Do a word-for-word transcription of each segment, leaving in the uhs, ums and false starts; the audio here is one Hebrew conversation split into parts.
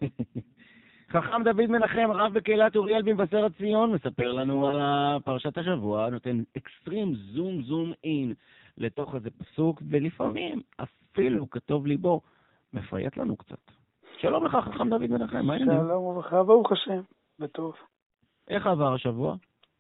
חכם דוד מנחם, רב בקהילת אוריאל במבשרת ציון, מספר לנו על פרשת השבוע, נותן אקסטרים זום זום אין לתוך איזה פסוק, ולפעמים אפילו כתוב ליבו, מפייט לנו קצת. שלום לך, חכם דוד מנחם, מה העניינים? שלום וברכה, ברוך השם, בטוב. איך עבר השבוע?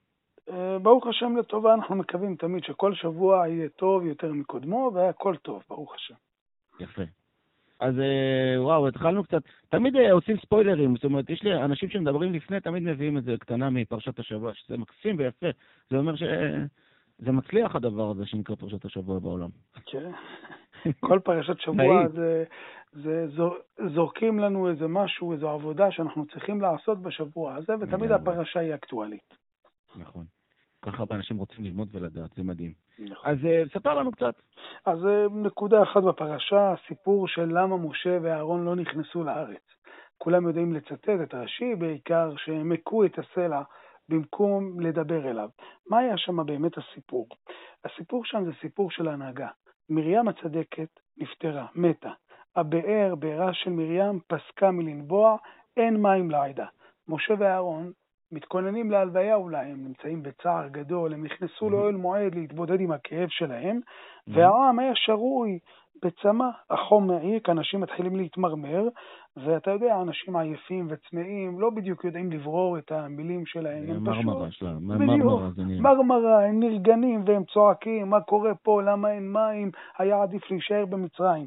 ברוך השם לטובה, אנחנו מקווים תמיד שכל שבוע יהיה טוב יותר מקודמו, והכל טוב, ברוך השם. יפה. אז וואו, התחלנו קצת, תמיד עושים ספוילרים, זאת אומרת, יש לי אנשים שמדברים לפני, תמיד מביאים את זה קטנה מפרשת השבוע, שזה מקסים ויפה. זה אומר שזה מצליח הדבר הזה שנקרא פרשת השבוע בעולם. כן, כל פרשת שבוע זה, זה זורקים לנו איזה משהו, איזו עבודה שאנחנו צריכים לעשות בשבוע הזה, ותמיד הפרשה היא אקטואלית. נכון. ככה אנשים רוצים ללמוד ולדעת, זה מדהים. נכון. אז ספר לנו קצת. אז נקודה אחת בפרשה, הסיפור של למה משה ואהרון לא נכנסו לארץ. כולם יודעים לצטט את רש"י, בעיקר שהם הכו את הסלע במקום לדבר אליו. מה היה שם באמת הסיפור? הסיפור שם זה סיפור של הנהגה. מרים הצדקת נפטרה, מתה. הבאר, בארה של מרים, פסקה מלנבוע, אין מים לעדה. משה ואהרון מתכוננים להלוויה אולי, הם נמצאים בצער גדול, הם נכנסו לאוהל מועד להתבודד עם הכאב שלהם, והעם היה שרוי בצמא, החום מעיק, אנשים מתחילים להתמרמר, ואתה יודע, אנשים עייפים וצמאים, לא בדיוק יודעים לברור את המילים שלהם, הם מרמרה שלהם, מרמרה, מרמרה, הם נרגנים והם צועקים, מה קורה פה, למה אין מים, היה עדיף להישאר במצרים.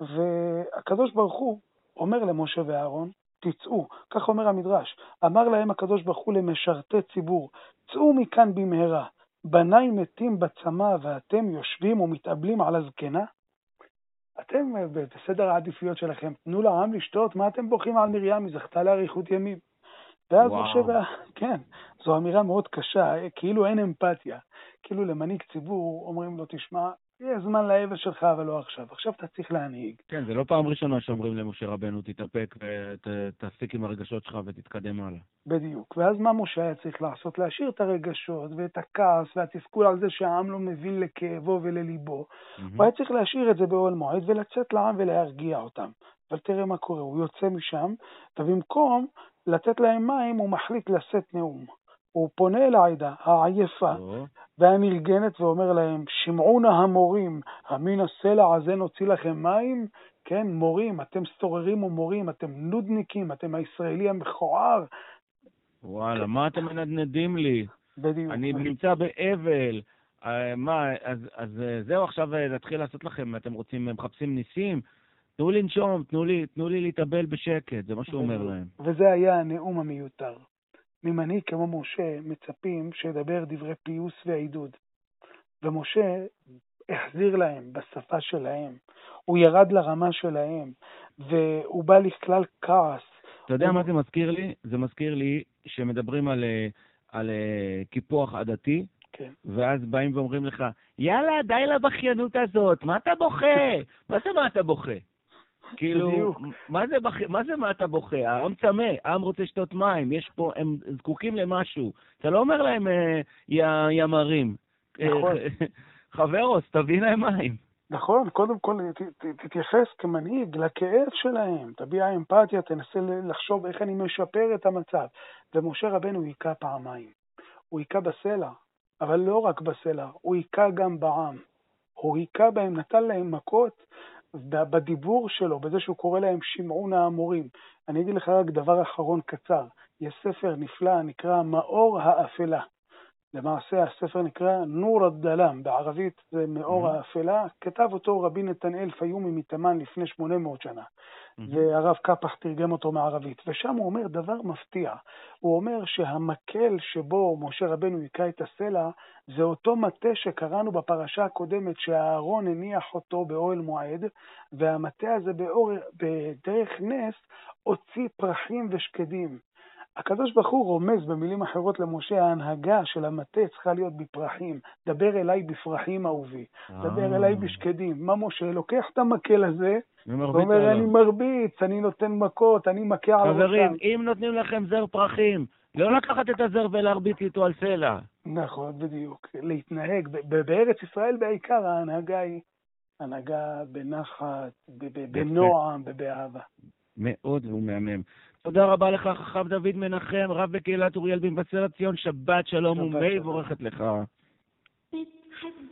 והקדוש ברוך הוא אומר למשה ואהרון, תצאו, כך אומר המדרש, אמר להם הקדוש ברוך הוא למשרתי ציבור, צאו מכאן במהרה, בניי מתים בצמא ואתם יושבים ומתאבלים על הזקנה? אתם בסדר העדיפויות שלכם, תנו לעם לשתות, מה אתם בוכים על מרים, היא זכתה לאריכות ימים. ואז משה, כן, זו אמירה מאוד קשה, כאילו אין אמפתיה, כאילו למנהיג ציבור אומרים לו, תשמע, יהיה זמן לאבל שלך, אבל לא עכשיו. עכשיו אתה צריך להנהיג. כן, זה לא פעם ראשונה שאומרים למשה רבנו, תתאפק ותפסיק עם הרגשות שלך ותתקדם הלאה. בדיוק. ואז מה משה היה צריך לעשות? להשאיר את הרגשות ואת הכעס והתסכול על זה שהעם לא מבין לכאבו ולליבו. Mm-hmm. הוא היה צריך להשאיר את זה באוהל מועד ולצאת לעם ולהרגיע אותם. אבל תראה מה קורה, הוא יוצא משם, ובמקום לתת להם מים הוא מחליט לשאת נאום. הוא פונה אל העדה העייפה והנרגנת ואומר להם, שמעו נא המורים, המין הסלע הזה נוציא לכם מים? כן, מורים, אתם סוררים ומורים, אתם נודניקים, אתם הישראלי המכוער. וואלה, כן. מה אתם מנדנדים לי? בדיוק. אני נמצא באבל. מה, אז, אז זהו עכשיו להתחיל לעשות לכם, אתם רוצים, מחפשים ניסים? תנו לי לנשום, תנו לי, תנו לי להתאבל בשקט, זה מה שהוא אומר להם. וזה היה הנאום המיותר. ממנהיג כמו משה מצפים שידבר דברי פיוס ועידוד. ומשה החזיר להם בשפה שלהם. הוא ירד לרמה שלהם, והוא בא לכלל כעס. אתה יודע הוא... מה זה מזכיר לי? זה מזכיר לי שמדברים על, על קיפוח עדתי, כן. ואז באים ואומרים לך, יאללה, די לבכיינות הזאת, מה אתה בוכה? מה זה מה אתה בוכה? כאילו, מה זה, בח... מה זה מה אתה בוכה? העם צמא, העם רוצה שתות מים, יש פה, הם זקוקים למשהו. אתה לא אומר להם, יא, ימרים. נכון. חברוס, תביא להם מים. נכון, קודם כל ת, ת, תתייחס כמנהיג לכאב שלהם, תביע אמפתיה, תנסה לחשוב איך אני משפר את המצב. ומשה רבנו היכה פעמיים. הוא היכה בסלע, אבל לא רק בסלע, הוא היכה גם בעם. הוא היכה בהם, נתן להם מכות, בדיבור שלו, בזה שהוא קורא להם שמעו נא המורים. אני אגיד לך רק דבר אחרון קצר. יש ספר נפלא, נקרא מאור האפלה. למעשה הספר נקרא נור הדלם, בערבית זה מאור mm-hmm. האפלה. כתב אותו רבי נתנאל פיומי מתימן לפני שמונה מאות שנה. Mm-hmm. והרב קפח תרגם אותו מערבית. ושם הוא אומר דבר מפתיע. הוא אומר שהמקל שבו משה רבנו היכה את הסלע, זה אותו מטה שקראנו בפרשה הקודמת, שהארון הניח אותו באוהל מועד, והמטה הזה באור, בדרך נס הוציא פרחים ושקדים. הקדוש ברוך הוא רומז במילים אחרות למשה, ההנהגה של המטה צריכה להיות בפרחים. דבר אליי בפרחים אהובי, דבר אליי בשקדים. מה משה? לוקח את המקל הזה, ואומר, אני מרביץ, אני נותן מכות, אני מכה על ראשם. חברים, אם נותנים לכם זר פרחים, לא לקחת את הזר ולהרביץ איתו על סלע. נכון, בדיוק. להתנהג, בארץ ישראל בעיקר ההנהגה היא הנהגה בנחת, בנועם, באהבה. מאוד והוא מהמם. תודה רבה לך, חכם דוד מנחם, רב בקהילת אוריאל במבשרת ציון, שבת שלום ומי בורכת לך.